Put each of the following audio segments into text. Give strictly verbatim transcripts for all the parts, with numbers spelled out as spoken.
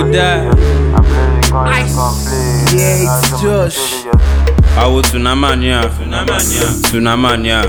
die. Yeah, it's Josh. I was Tsunamania, Tsunamania,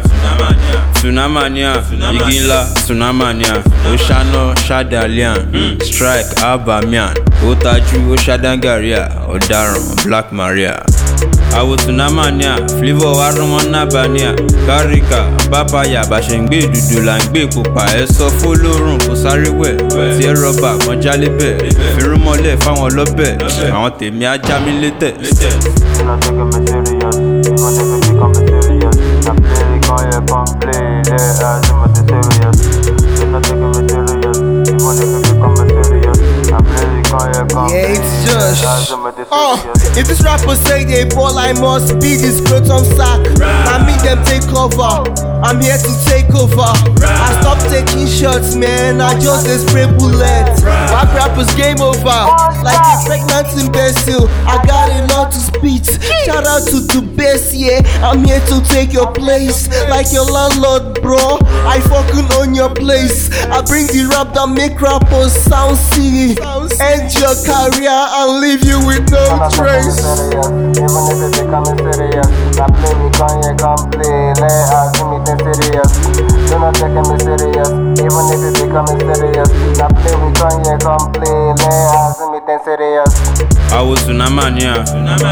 Tsunamania, Igila, Tsunamania, Oshano, Shadalian, Strike, Abamian, Otaju, Oshadangaria, Odaron, Black Maria. I was Tsunamania, Flavor Warumona Bania, Karika, Papaya, Bashengbe, Dudulangbe, Pupa, Eso, Folorun, Kosariwe, Sierra Back, Monjalibe, Firumole, Fan Lobe, I want the Mia Jamilete. You're not taking me serious, even if it become serious. I play it, call it, come play, let us in my serious. You're not taking me serious, even if it become serious. I play it, call it, come Yeah, play, it's Josh. let us in my Oh, serious. if this rapper say they ball, I must be this on sack. I mean them take cover. I'm here to take over. I stop taking shots, man. I just a spray bullets. Rap rappers game over. Like a pregnant imbecile. I got a lot to spit. Shout out to the best, yeah. I'm here to take your place. Like your landlord, bro. I fucking own your place. I bring the rap that make rappers sound silly. End your career and leave you with no trace. Even if it become serious, I play me, Kanye, come play, let us in me serious. You're not taking me serious, even if it become serious. I play me, Kanye, come play, let us in me serious. I was Tsunamania,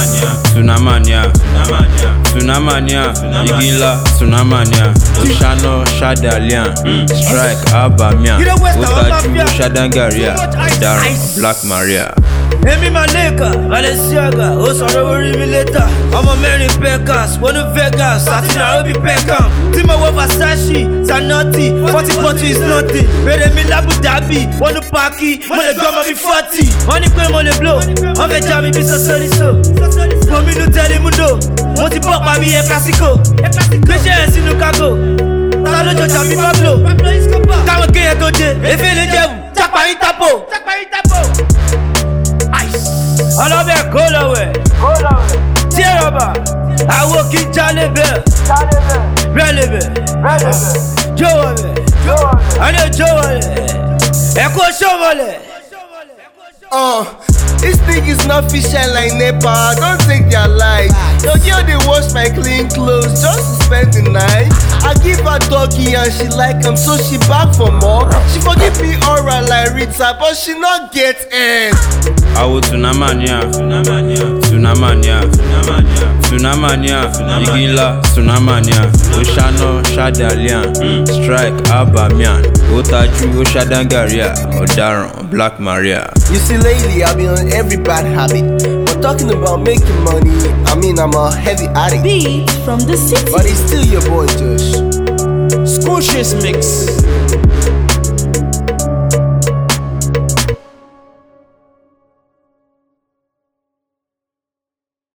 Tsunamania, Tsunamania, Igila, Tsunamania, Oshano, Shadalian, Strike, Abamian, Otaju, Shadangaria, Odaron, Black Maria. Emi Maleka, Balenciaga, ó sọ̀rọ̀ orí mi later. Ọmọ mẹ́rin Pekas, wọnú Vegas, àti Nairobi Peckham. Tí mo wọ Versace, Zanotti, forty forty is nothing. Bèrè mi l'Abu Dhabi, wọnú Paki, mo lè gbọ́ ọmọ mi forty. Wọ́n ní pé mo lè blow, wọ́n fẹ́ já mi bí sọ́sọ́rísọ́. Gominu Telemundo, mo ti bọ́ pa mi ẹ̀ Clasico. Gbéṣẹ́ ẹ̀ sínú kágò, ta ló jọjà mi Pablo. Káwọn kéèyàn tó dé, efe lè jẹ̀wù, jápa yín tápò. Ọlọ́bẹ̀ kó lọ́wẹ̀, tí ẹ rọ̀bà, àwo kí n jalè bẹ́ẹ̀, rẹ́lẹ̀ bẹ́ẹ̀, jọ̀wọ́ bẹ́ẹ̀, àní jọ̀wọ́ bẹ́ẹ̀, ẹ̀kọ́ ṣọ́wọ́lẹ̀. Uh, this thing is not fish shine like Nepal. Don't take their life. Yo, girl, they wash my clean clothes just to spend the night. I give her doggy and she like them, so she back for more. She forgive me oral like Rita, but she not get end. I was Tsunamania, Tsunamania, Tsunamania, Igila, Tsunamania, Oshano, Shadalian, Strike, Abamian, Otaju, Oshadangaria, Odaron, Black Maria. You see, lately I've been on every bad habit. But talking about making money, I mean I'm a heavy addict. Beat from the city. But it's still your boy Josh. Scotia's mix.